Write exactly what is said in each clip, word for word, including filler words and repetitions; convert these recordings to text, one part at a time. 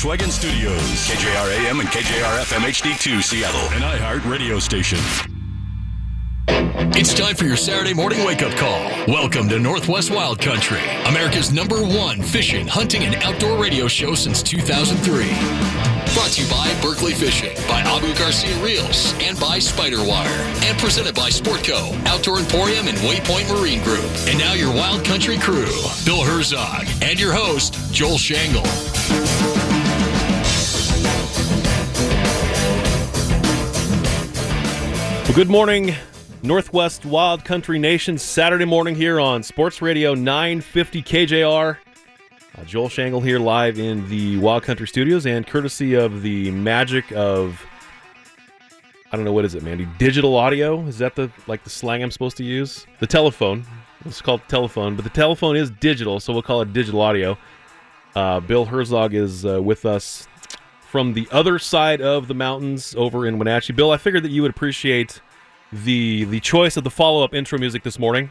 Volkswagen Studios, K J R A M and K J R F M H D two Seattle, an iHeart radio station. It's time for your Saturday morning wake-up call. Welcome to Northwest Wild Country, America's number one fishing, hunting, and outdoor radio show since two thousand three. Brought to you by Berkeley Fishing, by Abu Garcia Reels, and by Spiderwater. And presented by Sportco, Outdoor Emporium, and Waypoint Marine Group. And now your Wild Country crew, Bill Herzog, and your host, Joel Shangle. Well, good morning, Northwest Wild Country Nation. Saturday morning here on Sports Radio nine fifty K J R. Uh, Joel Shangle here live in the Wild Country Studios, and courtesy of the magic of, I don't know, what is it, Mandy? Digital audio? Is that the like the slang I'm supposed to use? The telephone. It's called telephone, but the telephone is digital, so we'll call it digital audio. Uh, Bill Herzog is uh, with us from the other side of the mountains over in Wenatchee. Bill, I figured that you would appreciate the the choice of the follow-up intro music this morning.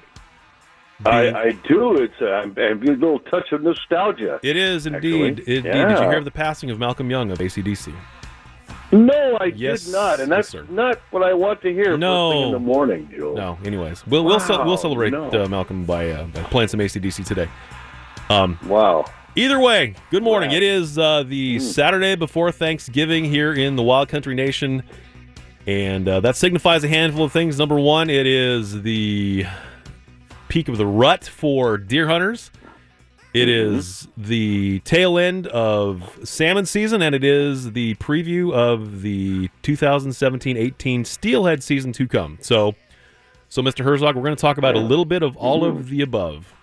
I, I do. It's a, a little touch of nostalgia. It is indeed. Indeed. Yeah. Did you hear of the passing of Malcolm Young of A C D C? No, I Yes, did not, and that's yes, sir. not what I want to hear No. first thing in the morning, Joel. No. Anyways, we'll we'll, ce- Wow, we'll celebrate no. uh, Malcolm by, uh, by playing some A C D C today. Um, Wow. Either way, good morning. Wow. It is uh, the Mm. Saturday before Thanksgiving here in the Wild Country Nation, and uh, that signifies a handful of things. Number one, it is the peak of the rut for deer hunters. It Mm-hmm. is the tail end of salmon season, and it is the preview of the two thousand seventeen eighteen steelhead season to come. So, so Mister Herzog, we're going to talk about a little bit of all Mm-hmm. of the above.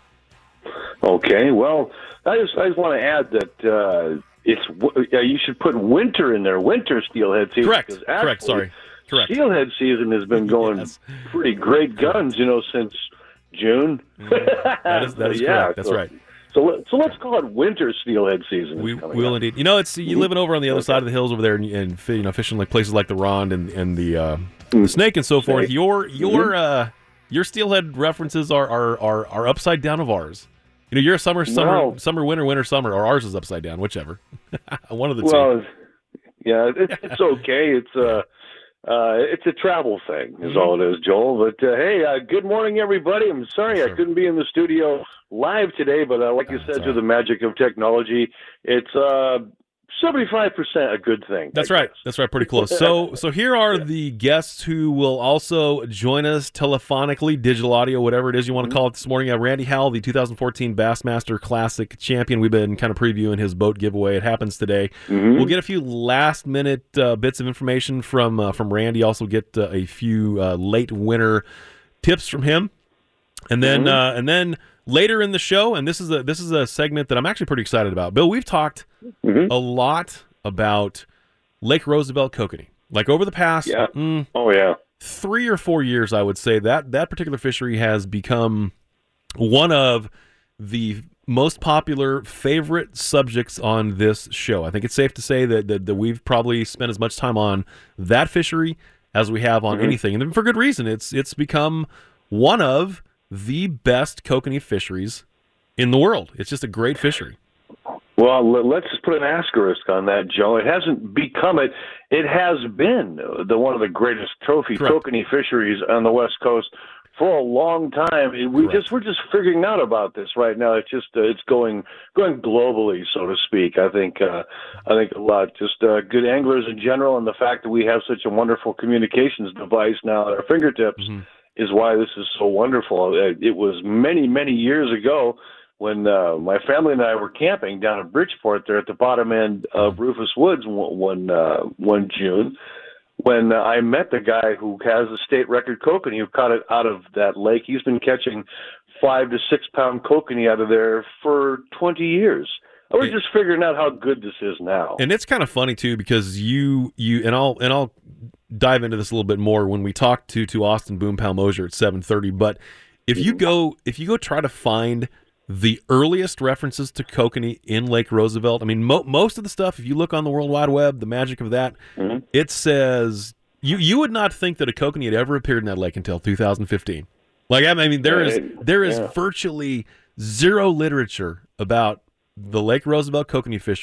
Okay. Well, I just I just want to add that uh, it's w- yeah, you should put winter in there. Winter steelhead season. Correct. because Correct. actually, Sorry. Correct. Steelhead season has been going Yes. pretty great guns, you know, since June. That is that is Yeah, correct. That's so- right. So, let- so let's call it winter steelhead season. We is coming will up. indeed. You know, it's you living over on the other Okay. side of the hills over there, and, and fi- you know, fishing like places like the Rond and and the uh, the Snake and so forth. Snake. Your your Mm-hmm. uh, your steelhead references are, are are are upside down of ours. You know, you're a summer summer Well- summer winter winter summer, or ours is upside down, whichever. One of the two. Well, yeah, it's, it's okay. It's a uh, it's a travel thing, is Mm-hmm. all it is, Joel. But uh, hey, uh, good morning, everybody. I'm sorry Yes, I sir. couldn't be in the studio live today, but uh, like you That's said, all through right. the magic of technology, it's uh, seventy-five percent a good thing. That's I right. guess. That's right. Pretty close. So, so here are the guests who will also join us telephonically, digital audio, whatever it is you want to call it this morning. Uh, Randy Howell, the two thousand fourteen Bassmaster Classic champion. We've been kind of previewing his boat giveaway. It happens today. Mhm. We'll get a few last minute uh, bits of information from uh, from Randy. Also get uh, a few uh, late winter tips from him, and then Mhm. uh, and then later in the show. And this is a this is a segment that I'm actually pretty excited about. Bill, we've talked Mhm. a lot about Lake Roosevelt kokanee. Like over the past Yeah. mm, Oh yeah. three or four years, I would say that that particular fishery has become one of the most popular favorite subjects on this show. I think it's safe to say that that, that we've probably spent as much time on that fishery as we have on Mhm. anything, and for good reason. It's it's become one of the best kokanee fisheries in the world. It's just a great fishery. Well, le- let's just put an asterisk on that, Joe. It hasn't become it. It has been the one of the greatest trophy Correct. kokanee fisheries on the West Coast for a long time. It- We Correct. just we're just figuring out about this right now. It's just uh, it's going going globally, so to speak. I think uh, I think a lot just uh, good anglers in general, and the fact that we have such a wonderful communications device now at our fingertips Mhm. is why this is so wonderful. Uh, It was many many years ago when uh, my family and I were camping down at Bridgeport there at the bottom end of Rufus Woods one one, uh, one June, when uh, I met the guy who has the state record kokanee who caught it out of that lake. He's been catching five to six pound kokanee out of there for twenty years. I was It- just figuring out how good this is now. And it's kind of funny too, because you you and I'll and I'll dive into this a little bit more when we talk to to Austin Boom Pal Mosier at seven thirty. But if you go if you go try to find the earliest references to kokanee in Lake Roosevelt, I mean, mo- most of the stuff, if you look on the World Wide Web, the magic of that, Mm-hmm. it says you you would not think that a kokanee had ever appeared in that lake until two thousand fifteen. Like I mean, there is Right. there is Yeah. virtually zero literature about the Lake Roosevelt kokanee fishery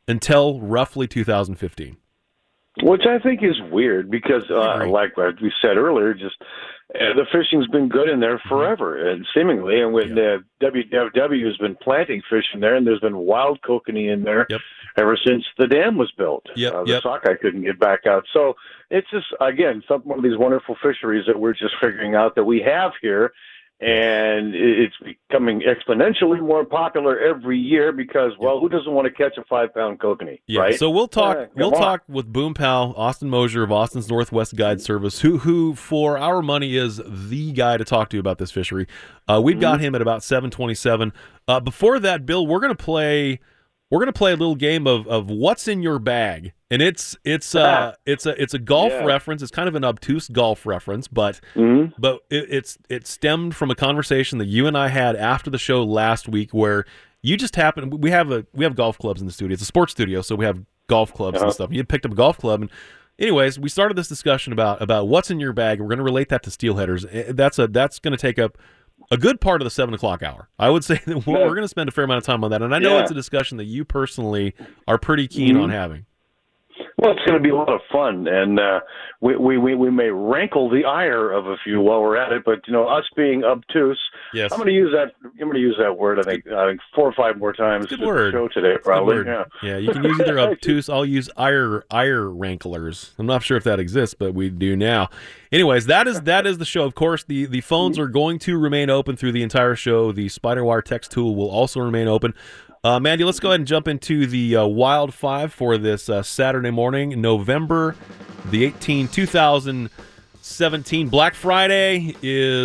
until roughly two thousand fifteen. Which I think is weird because, uh, like we said earlier, just uh, the fishing's been good in there forever, mm-hmm. and seemingly. And when yep. uh, W W W has been planting fish in there, and there's been wild kokanee in there yep. ever since the dam was built. Yep. Uh, the yep. sockeye couldn't get back out. So it's just, again, some, one of these wonderful fisheries that we're just figuring out that we have here. And it's becoming exponentially more popular every year because, well, who doesn't want to catch a five-pound kokanee, yeah, right? So we'll talk. Uh, we'll on. talk with Boom Pal Austin Mosier of Austin's Northwest Guide Service, who, who for our money is the guy to talk to about this fishery. Uh, we've got mm-hmm. him at about seven twenty-seven. Uh, before that, Bill, we're gonna play. We're gonna play a little game of, of what's in your bag, and it's it's uh it's a it's a golf yeah. reference. It's kind of an obtuse golf reference, but mm-hmm. but it, it's it stemmed from a conversation that you and I had after the show last week, where you just happened. We have a we have golf clubs in the studio. It's a sports studio, so we have golf clubs uh-huh. and stuff. You picked up a golf club, and anyways, we started this discussion about about what's in your bag. We're going to relate that to steelheaders. That's a that's going to take up a good part of the seven o'clock hour. I would say that we're, yeah. we're going to spend a fair amount of time on that, and I know yeah. it's a discussion that you personally are pretty keen mm-hmm. on having. Well, it's going to be a lot of fun, and uh, we, we we we may rankle the ire of a few while we're at it. But you know, us being obtuse, yes. I'm going to use that. I'm going to use that word. I think I think four or five more times. Good to word. The show today, It's probably. Good word. Yeah. yeah, you can use either obtuse. I'll use ire ire ranklers. I'm not sure if that exists, but we do now. Anyways, that is that is the show. Of course, the the phones are going to remain open through the entire show. The SpiderWire text tool will also remain open. Uh, Mandy, let's go ahead and jump into the uh, Wild Five for this uh, Saturday morning, November the eighteenth, two thousand seventeen. Black Friday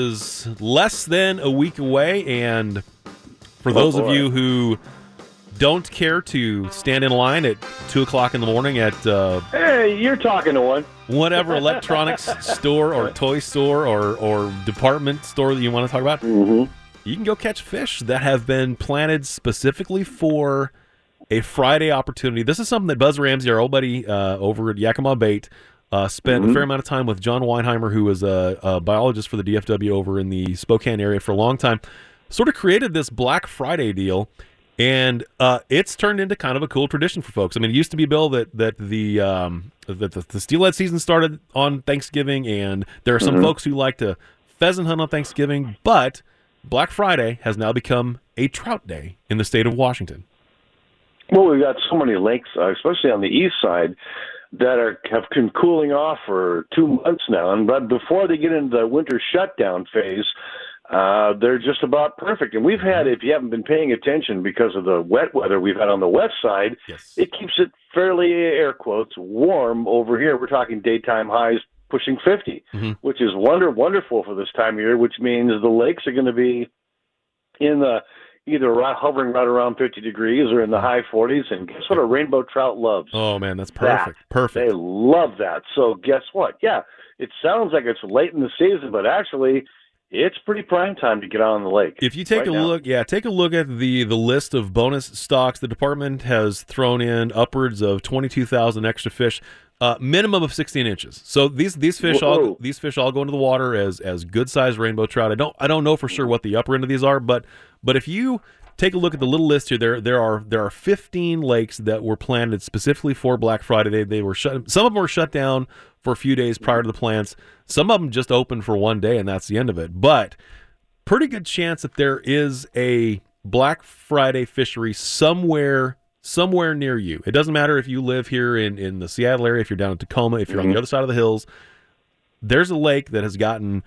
is less than a week away, and for oh, those boy. of you who don't care to stand in line at two o'clock in the morning at uh, hey, you're talking to one. whatever electronics store or toy store or, or department store that you want to talk about, mm-hmm. you can go catch fish that have been planted specifically for a Friday opportunity. This is something that Buzz Ramsey, our old buddy uh, over at Yakima Bait, uh, spent mm-hmm. a fair amount of time with John Weinheimer, who was a, a biologist for the D F W over in the Spokane area for a long time, sort of created this Black Friday deal, and uh, it's turned into kind of a cool tradition for folks. I mean, it used to be, Bill, that that the um, that the, the steelhead season started on Thanksgiving, and there are some mm-hmm. folks who like to pheasant hunt on Thanksgiving, but Black Friday has now become a trout day in the state of Washington. Well, we've got so many lakes, uh, especially on the east side, that are have been cooling off for two months now. And but before they get into the winter shutdown phase, uh, they're just about perfect. And we've had, if you haven't been paying attention because of the wet weather we've had on the west side, yes. it keeps it fairly, air quotes, warm over here. We're talking daytime highs pushing fifty, mm-hmm. which is wonder wonderful for this time of year, which means the lakes are going to be in the either right, hovering right around fifty degrees or in the high forties. And guess what a rainbow trout loves? Oh, man, that's perfect. That. Perfect. They love that. So guess what? Yeah, it sounds like it's late in the season, but actually it's pretty prime time to get out on the lake. If you take right a now. look, yeah, take a look at the, the list of bonus stocks. The department has thrown in upwards of twenty-two thousand extra fish. Uh, minimum of sixteen inches. So these these fish Whoa. all these fish all go into the water as as good sized rainbow trout. I don't I don't know for sure what the upper end of these are, but but if you take a look at the little list here, there there are there are fifteen lakes that were planted specifically for Black Friday. They they were shut. Some of them were shut down for a few days prior to the plants. Some of them just opened for one day, and that's the end of it. But pretty good chance that there is a Black Friday fishery somewhere. Somewhere near you. It doesn't matter if you live here in, in the Seattle area, if you're down in Tacoma, if you're mm-hmm. on the other side of the hills. There's a lake that has gotten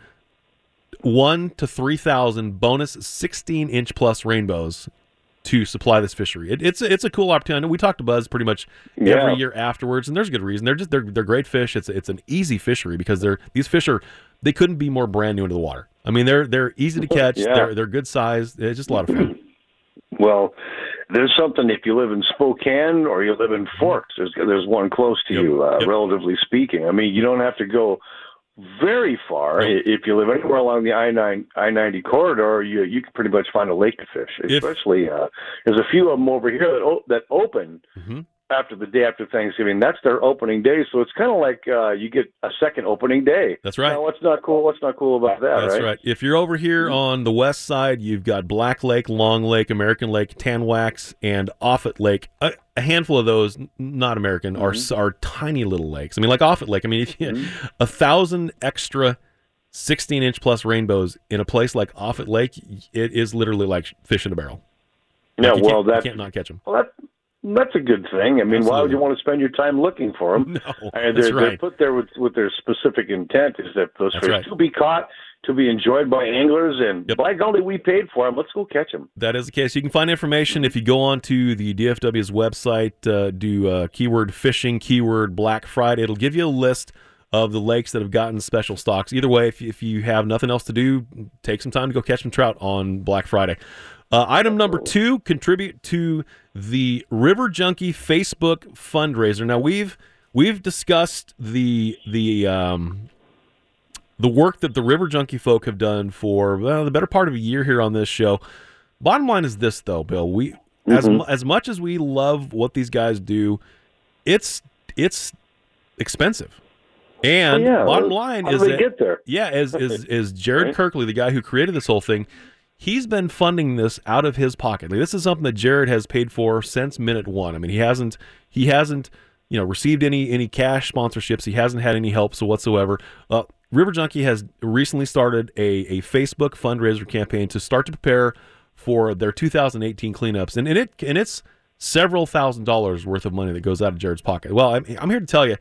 one to three thousand bonus sixteen inch plus rainbows to supply this fishery. It, it's it's a cool opportunity. We talk to Buzz pretty much yeah. every year afterwards, and there's a good reason. They're just they're they're great fish. It's it's an easy fishery because they're these fish are they couldn't be more brand new into the water. I mean they're they're easy to catch. yeah. They're they're good size. It's just a lot of fun. Well, there's something if you live in Spokane or you live in Forks. There's there's one close to yep. you, uh, yep. relatively speaking. I mean, you don't have to go very far. Yep. If you live anywhere along the I nine I ninety corridor, you you can pretty much find a lake to fish. Especially, if, uh, there's a few of them over here that o- that open mm-hmm. after the day after Thanksgiving. That's their opening day, so it's kind of like uh, you get a second opening day. That's right. Now, what's not cool? What's not cool about that? That's right. right. If you're over here mm-hmm. on the west side, you've got Black Lake, Long Lake, American Lake, Tanwax, and Offutt Lake. A, a handful of those, not American, mm-hmm. are are tiny little lakes. I mean, like Offutt Lake. I mean, if you, mm-hmm. a thousand extra sixteen-inch plus rainbows in a place like Offutt Lake, it is literally like fish in a barrel. Yeah, like well, that you can't not catch them. Well, that, That's a good thing. I mean, Absolutely. Why would you want to spend your time looking for them? No, and that's they're, right. they're put there with, with their specific intent is that those that's fish right. to be caught, to be enjoyed by anglers, and yep. by golly, we paid for them. Let's go catch them. That is the case. You can find information if you go on to the D F W's website, uh, do uh, keyword fishing, keyword Black Friday. It'll give you a list of the lakes that have gotten special stocks. Either way, if, if you have nothing else to do, take some time to go catch some trout on Black Friday. Uh, item number two, contribute to the River Junkie Facebook fundraiser. Now we've we've discussed the the um, the work that the River Junkie folk have done for well, the better part of a year here on this show. Bottom line is this, though, Bill. We mm-hmm. as as much as we love what these guys do, it's it's expensive. And oh, yeah. bottom line How is do they that get there? yeah, is is is Jared right. Kirkley, the guy who created this whole thing. He's been funding this out of his pocket. Like, this is something that Jared has paid for since minute one. I mean, he hasn't he hasn't you know received any any cash sponsorships. He hasn't had any help so whatsoever. Uh, River Junkie has recently started a a Facebook fundraiser campaign to start to prepare for their two thousand eighteen cleanups, and, and it and it's several thousand dollars worth of money that goes out of Jared's pocket. Well, I'm I'm here to tell you,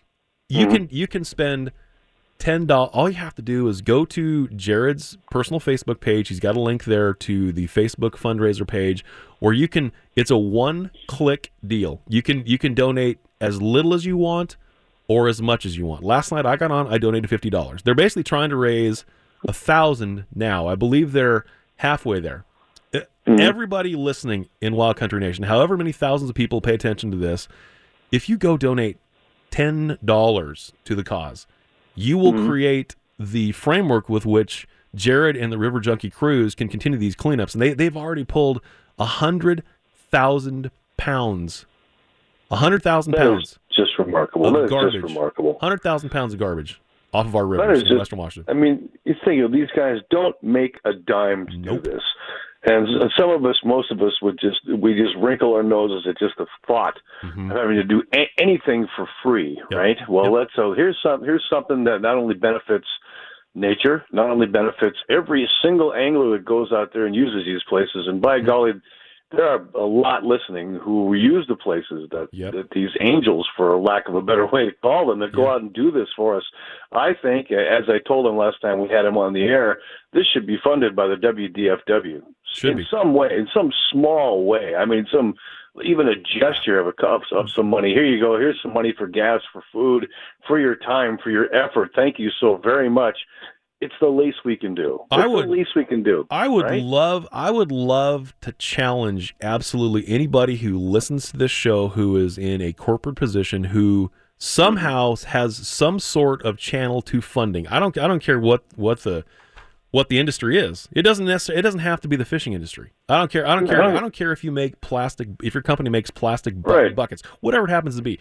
you mm-hmm. can you can spend ten dollars. All you have to do is go to Jared's personal Facebook page. He's got a link there to the Facebook fundraiser page, where you can. It's a one-click deal. You can you can donate as little as you want, or as much as you want. Last night I got on. I donated fifty dollars. They're basically trying to raise a thousand now. I believe they're halfway there. Mm-hmm. Everybody listening in Wild Country Nation, however many thousands of people pay attention to this, if you go donate ten dollars to the cause, you will mm-hmm. create the framework with which Jared and the River Junkie crews can continue these cleanups. And they, they've already pulled one hundred thousand pounds. one hundred thousand pounds. Just remarkable. Of that garbage. Is just remarkable. one hundred thousand pounds of garbage off of our rivers in just, Western Washington. I mean, you think of these guys don't make a dime to nope. do this. And some of us, most of us, would just we just wrinkle our noses at just the thought mm-hmm. of having to do a- anything for free, yep. right? Well, yep. let's so here's some here's something that not only benefits nature, not only benefits every single angler that goes out there and uses these places. And by mm-hmm. golly, there are a lot listening who use the places that, yep. that these angels, for lack of a better way to call them, that go yep. out and do this for us. I think, as I told them last time we had him on the air, this should be funded by the W D F W. Should in be. some way, in some small way. I mean, some even a gesture of a cup of some money. Here you go. Here's some money for gas, for food, for your time, for your effort. Thank you so very much. It's the least we can do. It's I would, the least we can do. I would right? love. I would love to challenge absolutely anybody who listens to this show who is in a corporate position who somehow has some sort of channel to funding. I don't. I don't care what what the. what the industry is. It doesn't necessarily, it doesn't have to be the fishing industry. I don't care. I don't care. I don't care if you make plastic, if your company makes plastic bu- right. buckets, whatever it happens to be.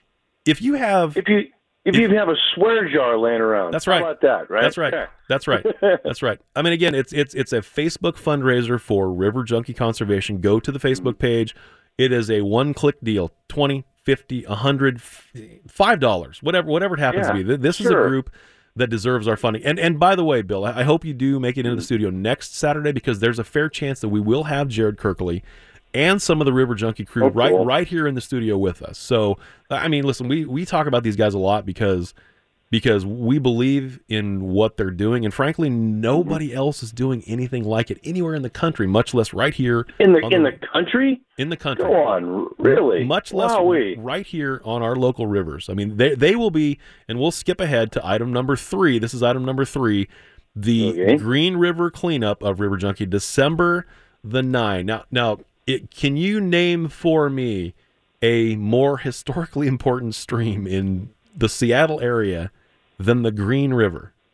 If you have, if you, if, if you have a swear jar laying around, that's right. How about that, right? That's right. That's right. That's right. I mean, again, it's, it's, it's a Facebook fundraiser for River Junkie Conservation. Go to the Facebook page. It is a one click deal, twenty, fifty, a hundred, five dollars, whatever, whatever it happens yeah, to be. This sure. is a group that deserves our funding. And and by the way, Bill, I hope you do make it into the studio next Saturday, because there's a fair chance that we will have Jared Kirkley and some of the River Junkie crew oh, right cool. right here in the studio with us. So, I mean, listen, we, we talk about these guys a lot because because we believe in what they're doing, and frankly, nobody mm-hmm. else is doing anything like it anywhere in the country, much less right here. In the in the, the country? In the country. Go on, really? Much less Wowee. right here on our local rivers. I mean, they they will be, and we'll skip ahead to item number three. This is item number three, the okay. Green River cleanup of River Junkie, December the ninth. Now, now, it, can you name for me a more historically important stream in the Seattle area than the Green River?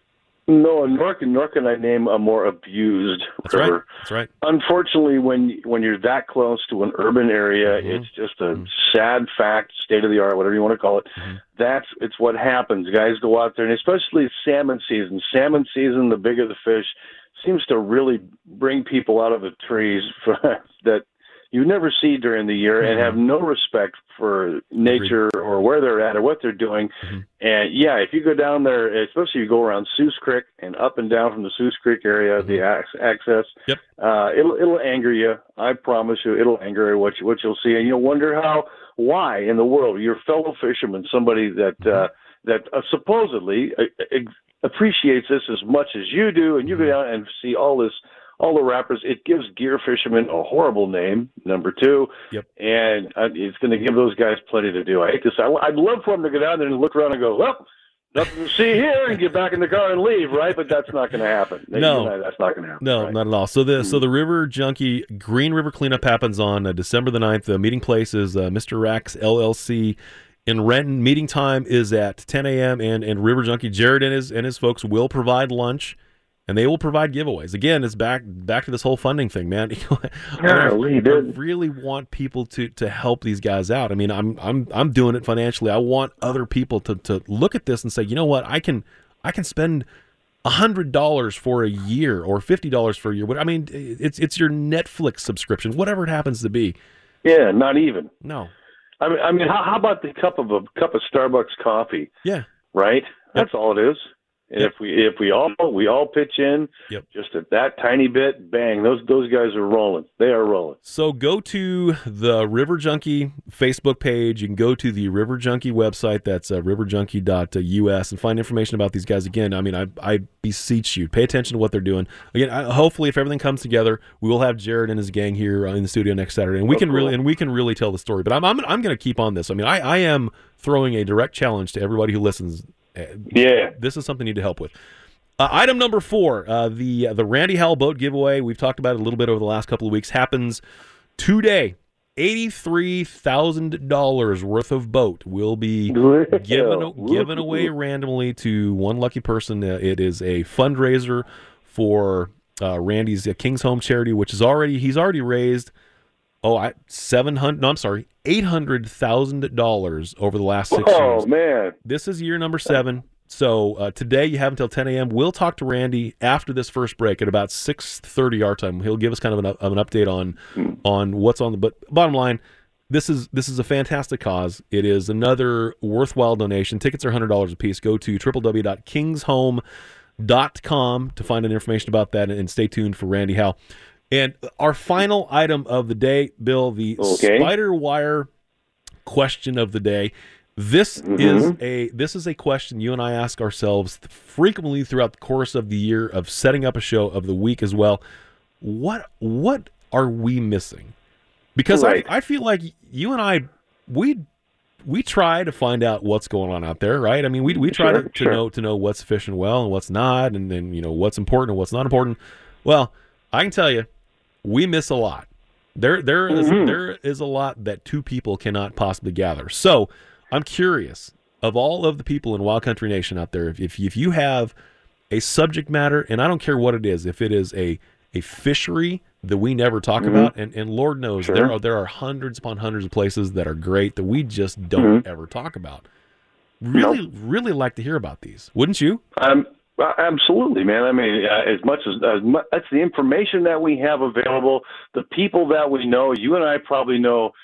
No, nor can, nor can I name a more abused That's river. right. That's right. Unfortunately, when when you're that close to an urban area, Mm-hmm. it's just a mm-hmm. sad fact, state of the art, whatever you want to call it. Mm-hmm. That's it's what happens. Guys go out there, and especially salmon season. Salmon season, the bigger the fish, seems to really bring people out of the trees for, that you never see during the year, mm-hmm. and have no respect for nature Agreed. Or where they're at or what they're doing. Mm-hmm. And yeah, if you go down there, especially you go around Seuss Creek and up and down from the Seuss Creek area, mm-hmm. the access, yep. uh, it'll it'll anger you. I promise you, it'll anger you what you, what you'll see, and you'll wonder how, why in the world your fellow fisherman, somebody that uh, that uh, supposedly uh, appreciates this as much as you do, and you go down and see all this. All the wrappers, it gives gear fishermen a horrible name, number two, yep. and uh, it's going to give those guys plenty to do. I hate to say, I'd love for them to go down there and look around and go, well, nothing to see here, and get back in the car and leave, right? But that's not going to happen. No. You know, that's not going to happen. No, right? not at all. So the mm-hmm. so the River Junkie Green River cleanup happens on uh, December the ninth. The meeting place is uh, Mister Rax L L C in Renton. Meeting time is at ten a.m., and, and River Junkie Jared and his, and his folks will provide lunch. And they will provide giveaways. Again, it's back back to this whole funding thing, man. I, yeah, I, we I did. really want people to to help these guys out. I mean, I'm I'm I'm doing it financially. I want other people to to look at this and say, you know what, I can I can spend a hundred dollars for a year or fifty dollars for a year. I mean, it's it's your Netflix subscription, whatever it happens to be. Yeah, not even. No. I mean, I mean, how, how about the cup of a cup of Starbucks coffee? Yeah. Right. That's yep. all it is. And yep. if we if we all we all pitch in, yep. just at that tiny bit, bang, those those guys are rolling. They are rolling. So go to the River Junkie Facebook page. You can go to the River Junkie website. That's uh, river junkie dot U S and find information about these guys. Again, I mean, I I beseech you, pay attention to what they're doing. Again, I, hopefully, if everything comes together, we will have Jared and his gang here in the studio next Saturday, and we oh, can cool. really and we can really tell the story. But I'm I'm I'm going to keep on this. I mean, I I am throwing a direct challenge to everybody who listens. Yeah, this is something you need to help with. Uh, item number four, uh, the uh, the Randy Howell boat giveaway. We've talked about it a little bit over the last couple of weeks. Happens today. Eighty-three thousand dollars worth of boat will be given given away randomly to one lucky person. Uh, it is a fundraiser for uh, Randy's uh, King's Home charity, which is already he's already raised. Oh, I seven hundred. No, I'm sorry, eight hundred thousand dollars over the last six oh, years. Oh man, this is year number seven. So uh, today you have until ten a.m. We'll talk to Randy after this first break at about six thirty our time. He'll give us kind of an, of an update on mm. on what's on the. But bottom line, this is this is a fantastic cause. It is another worthwhile donation. Tickets are one hundred dollars a piece. Go to w w w dot kings home dot com to find out information about that, and stay tuned for Randy Howell. And our final item of the day, Bill, the okay. spider wire question of the day. This mm-hmm. is a this is a question you and I ask ourselves frequently throughout the course of the year of setting up a show of the week as well. What what are we missing? Because right. I, I feel like you and I we we try to find out what's going on out there, right? I mean, we we try sure, to, to sure. know to know what's fishing well and what's not, and then you know what's important and what's not important. Well, I can tell you, we miss a lot. There there is mm-hmm. there is a lot that two people cannot possibly gather. So I'm curious, of all of the people in Wild Country Nation out there, if, if if you have a subject matter, and I don't care what it is, if it is a a fishery that we never talk mm-hmm. about, and, and Lord knows sure. there are there are hundreds upon hundreds of places that are great that we just don't mm-hmm. ever talk about. Really, nope. really like to hear about these, wouldn't you? Um, absolutely, man. I mean, uh, as much as, as much, that's the information that we have available, the people that we know. You and I probably know.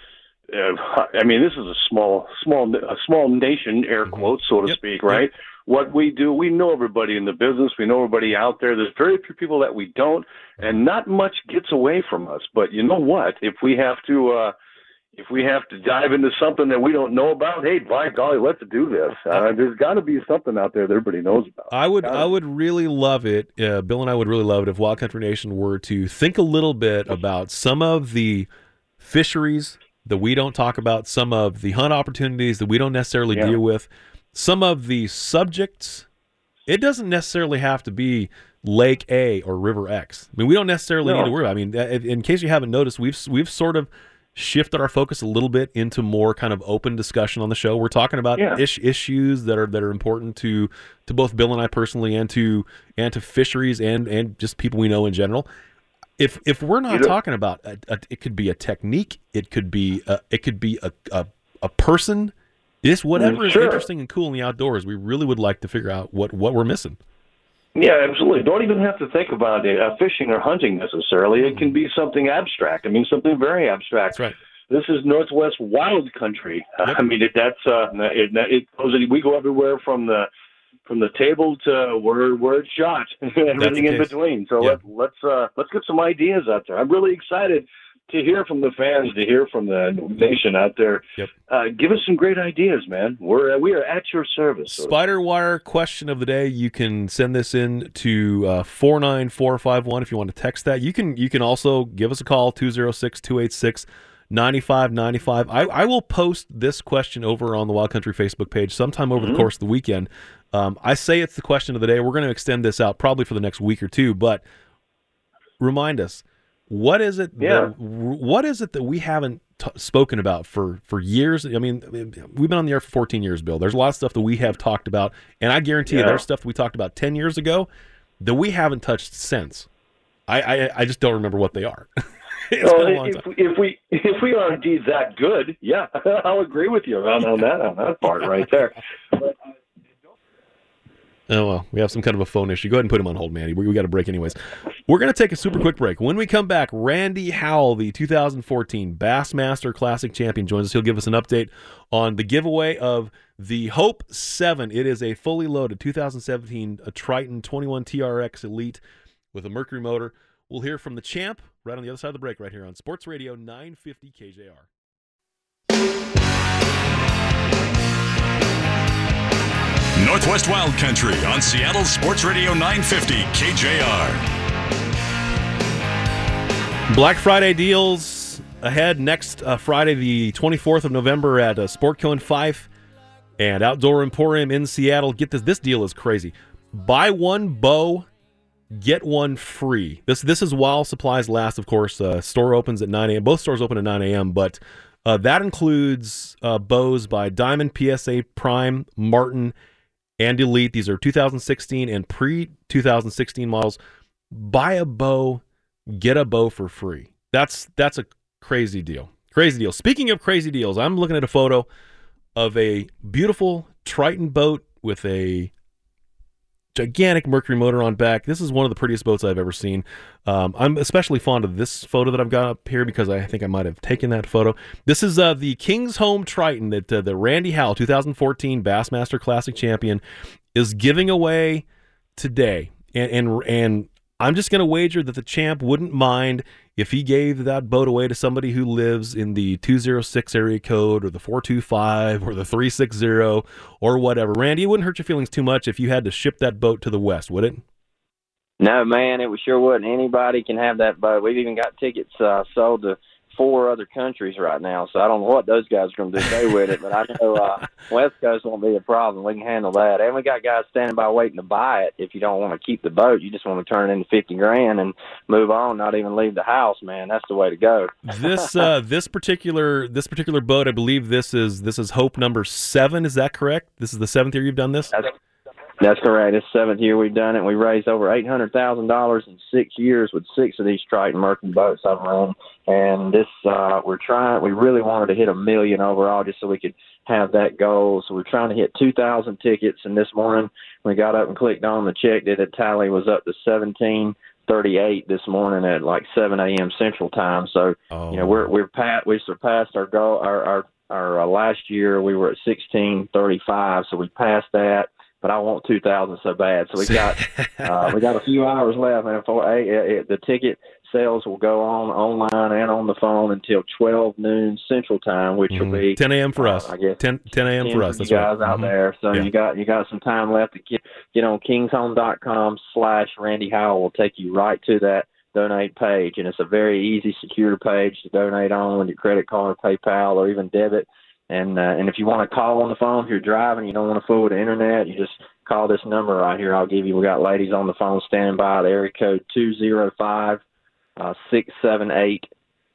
Uh, I mean, this is a small, small, a small nation, air quotes, so to yep. speak, right? Yep. What we do, we know everybody in the business. We know everybody out there. There's very few people that we don't, and not much gets away from us. But you know what? If we have to, uh, if we have to dive into something that we don't know about, hey, by golly, let's do this. Uh, there's got to be something out there that everybody knows about. I would, gotta I would really love it. Uh, Bill and I would really love it if Wild Country Nation were to think a little bit about some of the fisheries that we don't talk about, some of the hunt opportunities that we don't necessarily yeah. deal with, some of the subjects. It doesn't necessarily have to be Lake A or River X. I mean, we don't necessarily no. need to worry about it. I mean, in case you haven't noticed, we've we've sort of shifted our focus a little bit into more kind of open discussion on the show. We're talking about Yeah. ish, issues that are that are important to to both Bill and I personally, and to and to fisheries and and just people we know in general. If if we're not You know- talking about a, a, it could be a technique, it could be a, it could be a a, a person. This whatever is Sure. interesting and cool in the outdoors, we really would like to figure out what what we're missing. Yeah, absolutely. Don't even have to think about uh, fishing or hunting necessarily. It can be something abstract. I mean, something very abstract. That's right. This is Northwest Wild Country. Yep. I mean, it, that's uh, it, it goes. We go everywhere from the from the table to where where it's shot, and everything in case. between. So Yeah. let, let's uh, let's get some ideas out there. I'm really excited to hear from the fans, to hear from the nation out there. Yep. Uh, give us some great ideas, man. We're uh, we are at your service. So Spider Wire question of the day. You can send this in to uh, four nine four five one if you want to text that. You can you can also give us a call, two oh six, two eight six, nine five nine five. I, I will post this question over on the Wild Country Facebook page sometime over Mm-hmm. the course of the weekend. Um, I say it's the question of the day. We're going to extend this out probably for the next week or two, but remind us, what is it Yeah. that, what is it that we haven't t- spoken about for, for years? I mean, we've been on the air for fourteen years, Bill. There's a lot of stuff that we have talked about, and I guarantee you Yeah. there's stuff that we talked about ten years ago that we haven't touched since. I, I, I just don't remember what they are. It's Well, been a long if, time. if we if we are indeed that good, yeah, I'll agree with you on, on that on that part right there. But, Oh, well, we have some kind of a phone issue. Go ahead and put him on hold, Manny. We, we got a break anyways. We're going to take a super quick break. When we come back, Randy Howell, the two thousand fourteen Bassmaster Classic champion, joins us. He'll give us an update on the giveaway of the Hope seven. It is a fully loaded two thousand seventeen a Triton twenty-one T R X Elite with a Mercury motor. We'll hear from the champ right on the other side of the break right here on Sports Radio nine fifty K J R. Northwest Wild Country on Seattle Sports Radio nine fifty K J R. Black Friday deals ahead next uh, Friday, the twenty-fourth of November at uh, Sportco in Fife and Outdoor Emporium in Seattle. Get this, this deal is crazy. Buy one bow, get one free. This this is while supplies last, of course. Uh, store opens at nine a.m. Both stores open at nine a.m., but uh, that includes uh, bows by Diamond, P S A, Prime, Martin, and Elite. These are two thousand sixteen and pre-two thousand sixteen models. Buy a bow, get a bow for free. That's that's a crazy deal. Crazy deal. Speaking of crazy deals, I'm looking at a photo of a beautiful Triton boat with a gigantic Mercury motor on back. This is one of the prettiest boats I've ever seen. Um, I'm especially fond of this photo that I've got up here because I think I might have taken that photo. This is uh, the King's Home Triton that uh, the Randy Howell, two thousand fourteen Bassmaster Classic champion, is giving away today. And and and I'm just going to wager that the champ wouldn't mind if he gave that boat away to somebody who lives in the two oh six area code or the four two five or the three sixty or whatever. Randy, it wouldn't hurt your feelings too much if you had to ship that boat to the West, would it? No, man, it sure wouldn't. Anybody can have that boat. We've even got tickets uh, sold to four other countries right now, so I don't know what those guys are going to do with it, but I know uh, West Coast won't be a problem. We can handle that. And we got guys standing by waiting to buy it. If you don't want to keep the boat, you just want to turn it into fifty grand and move on, not even leave the house, man. That's the way to go. This uh, this particular this particular boat, I believe this is this is Hope number seven. Is that correct? This is the seventh year you've done this? That's, that's correct. It's the seventh year we've done it. We raised over eight hundred thousand dollars in six years with six of these Triton Mercury boats I've run. And this, uh, we're trying, we really wanted to hit a million overall just so we could have that goal. So we're trying to hit two thousand tickets. And this morning we got up and clicked on the check, did a tally, was up to seventeen thirty-eight this morning at like seven a.m. Central Time. So, Oh. you know, we're, we're pat, we surpassed our goal, our, our, our uh, last year we were at sixteen thirty-five. So we passed that. But I want two thousand so bad. So we got uh, we got a few hours left, and for uh, it, the ticket sales will go on online and on the phone until twelve noon Central Time, which Mhm. will be ten a.m. for uh, us. I guess ten a.m. for us. That's you guys right. out Mhm. there. So Yeah. you got you got some time left to get get on kingshome.com slash Randy Howell. Will take you right to that donate page, and it's a very easy, secure page to donate on with your credit card, PayPal, or even debit. And uh, and if you want to call on the phone, if you're driving, you don't want to fool with the internet, you just call this number right here. I'll give you. We got ladies on the phone standing by. The area code two zero five, six seven eight,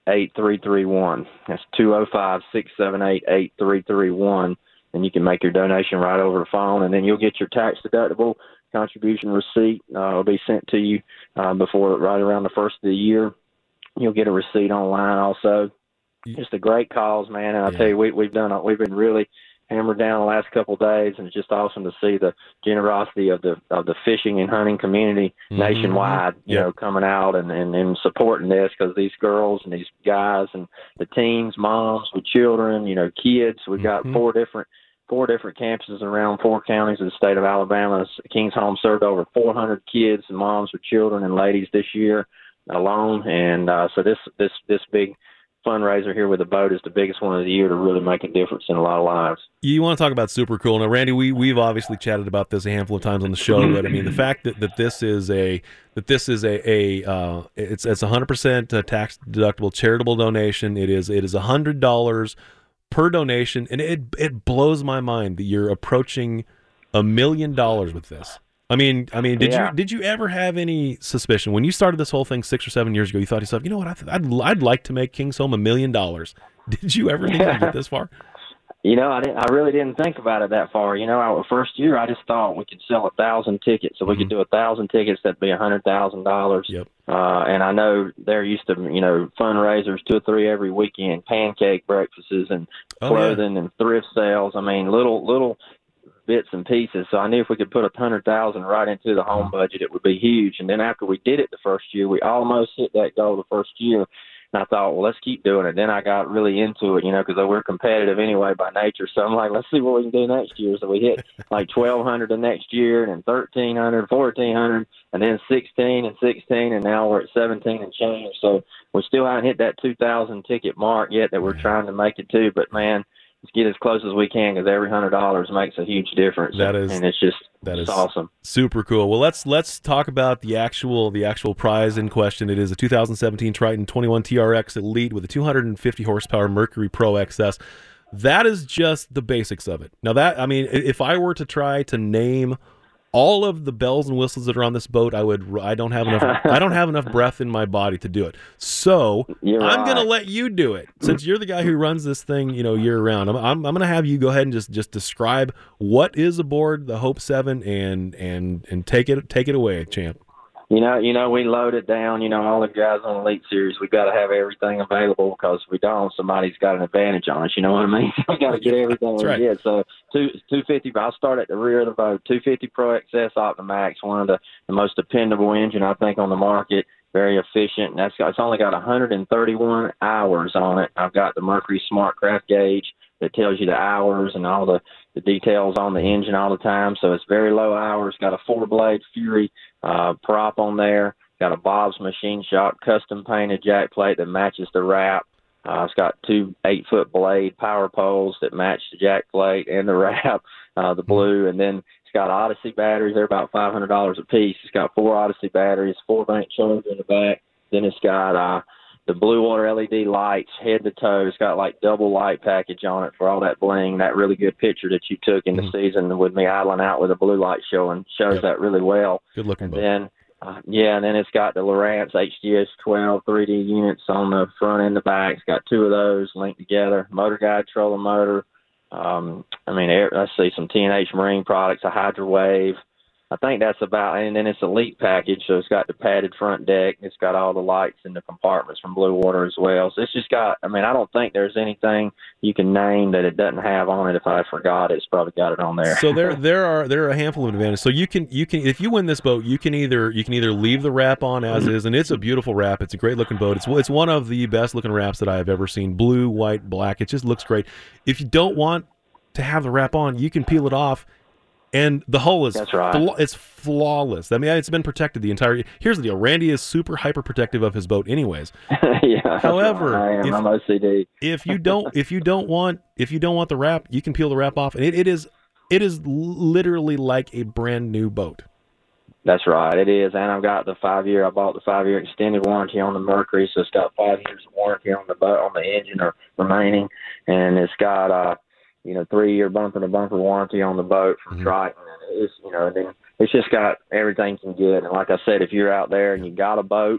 eight three three one. That's two oh five, six seven eight, eight three three one. And you can make your donation right over the phone, and then you'll get your tax-deductible contribution receipt. Uh, it'll be sent to you uh, before right around the first of the year. You'll get a receipt online also. Just a great cause, man. And I yeah. tell you, we, we've done. A, we've been really hammered down the last couple of days, and it's just awesome to see the generosity of the of the fishing and hunting community mm-hmm. nationwide. You yep. know, coming out and, and, and supporting this, because these girls and these guys and the teens, moms with children, you know, kids. We've got mm-hmm. four different. Four different campuses around four counties of the state of Alabama. King's Home served over four hundred kids and moms with children and ladies this year alone. And uh, so this this this big fundraiser here with the boat is the biggest one of the year to really make a difference in a lot of lives. You want to talk about super cool. Now, Randy, we, we've obviously chatted about this a handful of times on the show, but I mean, the fact that, that this is a that this is a, a uh, it's it's one hundred percent tax deductible charitable donation. It is it is one hundred dollars per donation, and it it blows my mind that you're approaching a million dollars with this. I mean, I mean, did yeah. you did you ever have any suspicion when you started this whole thing six or seven years ago? You thought to yourself, you know what, I th- I'd I'd like to make King's Home a million dollars. Did you ever think yeah. you'd get this far? You know, I didn't. I really didn't think about it that far. You know, our first year, I just thought we could sell a thousand tickets. So we mm-hmm. could do a thousand tickets. That'd be a hundred thousand dollars. Yep. Uh, and I know they're used to, you know, fundraisers two or three every weekend, pancake breakfasts and oh, clothing yeah. and thrift sales. I mean, little little bits and pieces. So I knew if we could put a hundred thousand right into the home budget, it would be huge. And then after we did it the first year, we almost hit that goal the first year. And I thought, well, let's keep doing it. Then I got really into it, you know, because we're competitive anyway by nature. So I'm like, let's see what we can do next year. So we hit like twelve hundred the next year, and then thirteen hundred, fourteen hundred, and then sixteen and sixteen, and now we're at seventeen and change. So we still haven't hit that two thousand ticket mark yet that we're trying to make it to. But, man, let's get as close as we can, because every one hundred dollars makes a huge difference. That is, and it's just that it's is awesome. Super cool. Well, let's let's talk about the actual the actual prize in question. It is a two thousand seventeen Triton twenty-one T R X Elite with a two hundred fifty horsepower Mercury Pro X S. That is just the basics of it. Now that, I mean, if I were to try to name all of the bells and whistles that are on this boat, I would. I don't have enough. I don't have enough breath in my body to do it. So you're I'm right. going to let you do it, since you're the guy who runs this thing, you know, year round. I'm. I'm, I'm going to have you go ahead and just, just describe what is aboard the Hope Seven, and and and take it take it away, champ. You know, you know, we load it down. You know, all the guys on Elite Series, we got to have everything available, because if we don't, somebody's got an advantage on us. You know what I mean? We got to get everything That's we right. get. So, two two fifty. I'll start at the rear of the boat. two fifty Pro X S Optimax, one of the, the most dependable engine I think on the market. Very efficient. And that's got, it's only got one hundred thirty-one hours on it. I've got the Mercury Smart Craft gauge that tells you the hours and all the, the details on the engine all the time. So it's very low hours. Got a four-blade Fury uh, prop on there. Got a Bob's Machine Shop custom painted jack plate that matches the wrap. Uh, it's got two eight-foot blade power poles that match the jack plate and the wrap, uh, the blue. And then it's got Odyssey batteries. They're about five hundred dollars a piece. It's got four Odyssey batteries, four-bank charger in the back. Then it's got uh, the Blue Water L E D lights, head to toe. It's got like double light package on it for all that bling. That really good picture that you took in the mm-hmm. season with me idling out with a blue light showing shows yep. that really well. Good looking. And then, uh, yeah, and then it's got the Lowrance H D S twelve three D units on the front and the back. It's got two of those linked together. Motor guide, trolling motor. Um, I mean, air, let's see, some T and H Marine products, a Hydro Wave. I think that's about, and then it's Elite package, so it's got the padded front deck. It's got all the lights in the compartments from Blue Water as well. So it's just got, I mean, I don't think there's anything you can name that it doesn't have on it. If I forgot it, it's probably got it on there. So there there are there are a handful of advantages. So you can you can if you win this boat, you can either you can either leave the wrap on as is, and it's a beautiful wrap. It's a great looking boat. It's it's one of the best looking wraps that I have ever seen. Blue, white, black. It just looks great. If you don't want to have the wrap on, you can peel it off. And the hull is That's right. fla- it's flawless. I mean, it's been protected the entire. Here's the deal: Randy is super hyper protective of his boat, anyways. yeah. However, I am. if, I'm O C D. if you don't, if you don't want, if you don't want the wrap, you can peel the wrap off, and it, it is, it is literally like a brand new boat. That's right, it is. And I've got the five year. I bought the five year extended warranty on the Mercury, so it's got five years of warranty on the boat, on the engine or remaining, and it's got uh. you know, three-year bumper-to-bumper warranty on the boat from mm-hmm. Triton. And it's, you know, and then it's just got everything you can get. And like I said, if you're out there and you got a boat,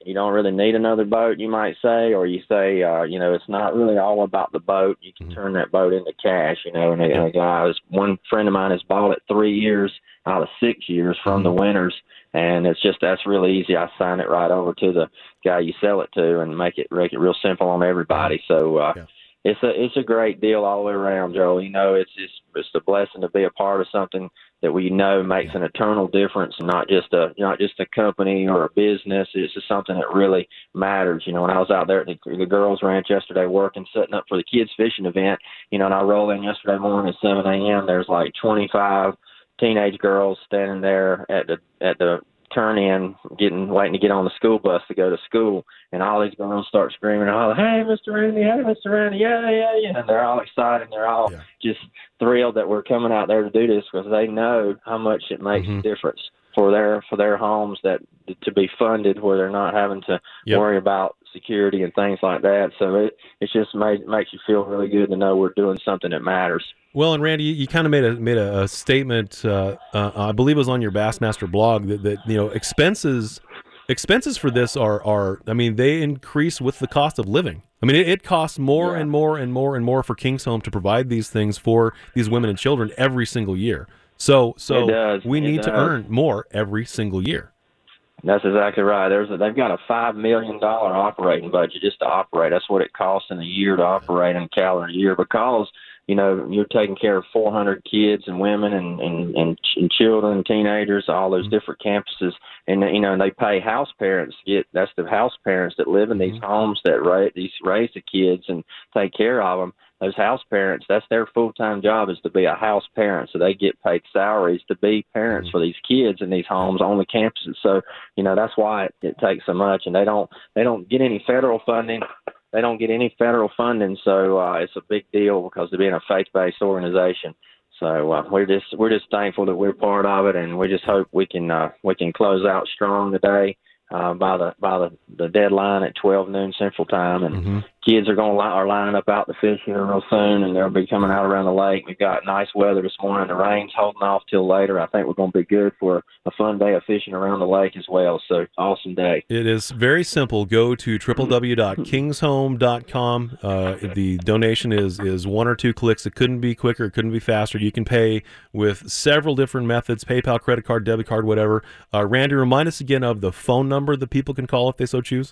you don't really need another boat, you might say, or you say, uh, you know, it's not really all about the boat. You can mm-hmm. turn that boat into cash, you know. And a, a guy, was, one friend of mine has bought it three years out of six years from mm-hmm. the winners, and it's just that's really easy. I sign it right over to the guy you sell it to, and make it make it real simple on everybody. So. Uh, yeah. It's a it's a great deal all the way around, Joel. You know, it's just it's a blessing to be a part of something that we know makes an eternal difference, and not just a not just a company or a business. It's just something that really matters. You know, when I was out there at the, the girls' ranch yesterday working, setting up for the kids' fishing event, you know, and I roll in yesterday morning at seven a.m. There's like twenty-five teenage girls standing there at the at the turn in, getting waiting to get on the school bus to go to school, and all these girls start screaming, "Oh, hey, Mister Randy, hey, Mister Randy, yeah, yeah, yeah!" And they're all excited, and they're all yeah. just thrilled that we're coming out there to do this because they know how much it makes mm-hmm. a difference for their for their homes that to be funded where they're not having to yep. worry about security and things like that. So it it just made, makes you feel really good to know we're doing something that matters. Well, and Randy, you, you kind of made a made a, a statement. Uh, uh, I believe it was on your Bassmaster blog that, that you know expenses expenses for this are are I mean they increase with the cost of living. I mean it, it costs more yeah. and more and more and more for Kingsholm to provide these things for these women and children every single year. So so we need to earn more every single year. That's exactly right. There's a, they've got a five million dollar operating budget just to operate. That's what it costs in a year to operate in a calendar year because. You know, you're taking care of four hundred kids and women and, and, and, and children, teenagers, all those different campuses. And, you know, and they pay house parents. Get That's the house parents that live in these homes that raise, these, raise the kids and take care of them. Those house parents, that's their full-time job is to be a house parent. So they get paid salaries to be parents for these kids in these homes on the campuses. So, you know, that's why it, it takes so much. And they don't they don't get any federal funding. They don't get any federal funding, so uh, it's a big deal because they're being a faith-based organization. So uh, we're just we're just thankful that we're part of it, and we just hope we can uh, we can close out strong today uh, by the by the, the deadline at twelve noon Central Time. And mm-hmm. kids are going li- are lining up out to fish here real soon, and they'll be coming out around the lake. We've got nice weather this morning. The rain's holding off till later. I think we're going to be good for a fun day of fishing around the lake as well. So awesome day. It is very simple. Go to w w w dot kingsholm dot com. Uh, the donation is is one or two clicks. It couldn't be quicker. It couldn't be faster. You can pay with several different methods: PayPal, credit card, debit card, whatever. Uh, Randy, remind us again of the phone number that people can call if they so choose.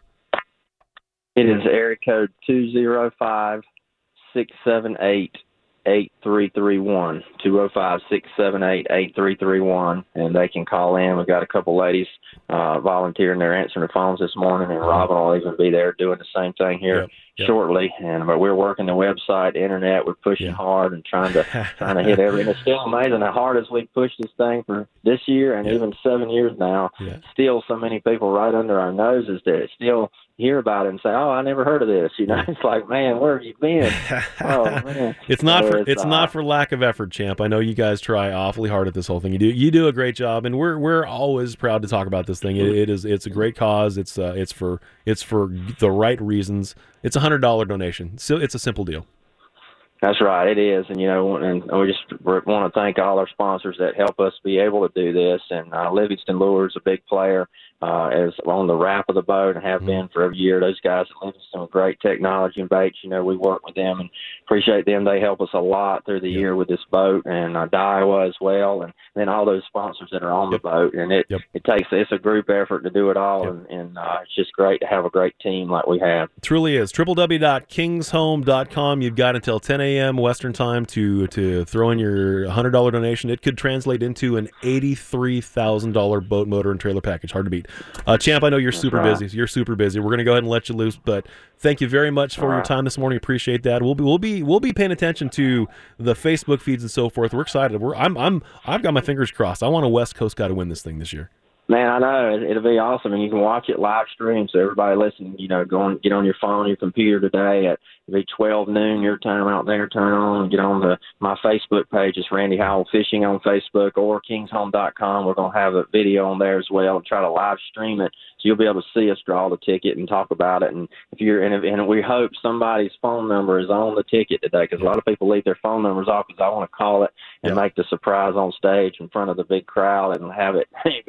It is area code two zero five, six seven eight, eight three three one, two zero five, six seven eight, eight three three one, and they can call in. We've got a couple ladies uh, volunteering. They're answering the phones this morning, and Robin will even be there doing the same thing here yep, yep. shortly. And but we're working the website, the internet. We're pushing yeah. hard and trying to trying to hit every. And it's still amazing how hard as we push this thing for this year and yeah. even seven years now. Yeah. Still, so many people right under our noses that still hear about it and say, "Oh, I never heard of this." You know, it's like, man, where have you been? Oh man, it's not so for it's, it's uh, not for lack of effort, champ. I know you guys try awfully hard at this whole thing. You do you do a great job, and we're we're always proud to talk about this thing. It, it is it's a great cause. It's uh, it's for it's for the right reasons. It's a hundred dollar donation, so it's a simple deal. That's right, it is, and you know, and we just want to thank all our sponsors that help us be able to do this. And uh, Livingston Lures is a big player, uh, as on the wrap of the boat and have mm-hmm. been for every year. Those guys at Livingston with great technology and baits. You know, we work with them and appreciate them. They help us a lot through the yep. year with this boat, and uh, Daiwa as well, and then all those sponsors that are on yep. the boat. And it yep. it takes it's a group effort to do it all, yep. and, and uh, it's just great to have a great team like we have. It truly is. w w w dot kingsholm dot com. You've got until ten a.m. Western time to to throw in your one hundred dollar donation. It could translate into an eighty-three thousand dollars boat, motor, and trailer package. Hard to beat. Uh, Champ, I know you're That's super right. busy. You're super busy. We're going to go ahead and let you loose, but thank you very much for All your right. time this morning. Appreciate that. We'll be we'll be we'll be paying attention to the Facebook feeds and so forth. We're excited. We're I'm I'm I've got my fingers crossed. I want a West Coast guy to win this thing this year. Man, I know. It'll be awesome, and you can watch it live stream. So everybody listening, you know, go on, get on your phone, your computer today at it'll be twelve noon your time out there. Turn on, get on the my Facebook page. It's Randy Howell Fishing on Facebook or kingsholm dot com. We're gonna have a video on there as well and try to live stream it. So you'll be able to see us draw the ticket and talk about it. And if you're and, if, and we hope somebody's phone number is on the ticket today, because a lot of people leave their phone numbers off because I want to call it and yeah. make the surprise on stage in front of the big crowd and have it be heard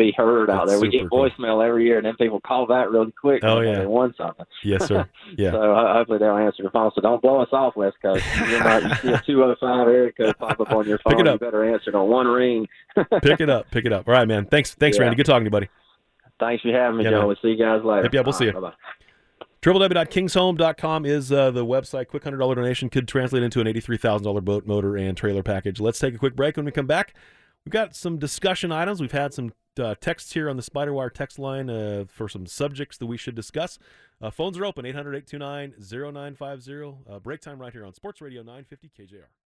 word out That's there. We get super cool. voicemail every year, and then people call back really quick Oh, when yeah. they won something. Yes, sir. Yeah. So uh, hopefully they'll answer the phone. So don't blow us off, West Coast. You might you see a two oh five area code pop up on your phone. Pick it up. You better answer it on one ring. Pick it up. Pick it up. All right, man. Thanks, thanks, Yeah. Randy. Good talking to you, buddy. Thanks for having me, Yeah, Joe. man. We'll see you guys later. Yep, yeah, we'll All see right, you. Bye-bye. w w w dot kings home dot com is uh, the website. Quick one hundred dollars donation could translate into an eighty-three thousand dollars boat, motor, and trailer package. Let's take a quick break. When we come back, we've got some discussion items. We've had some uh, texts here on the Spiderwire text line uh, for some subjects that we should discuss. Uh, phones are open, eight hundred, eight two nine, oh nine five oh. Uh, break time right here on Sports Radio nine fifty K J R.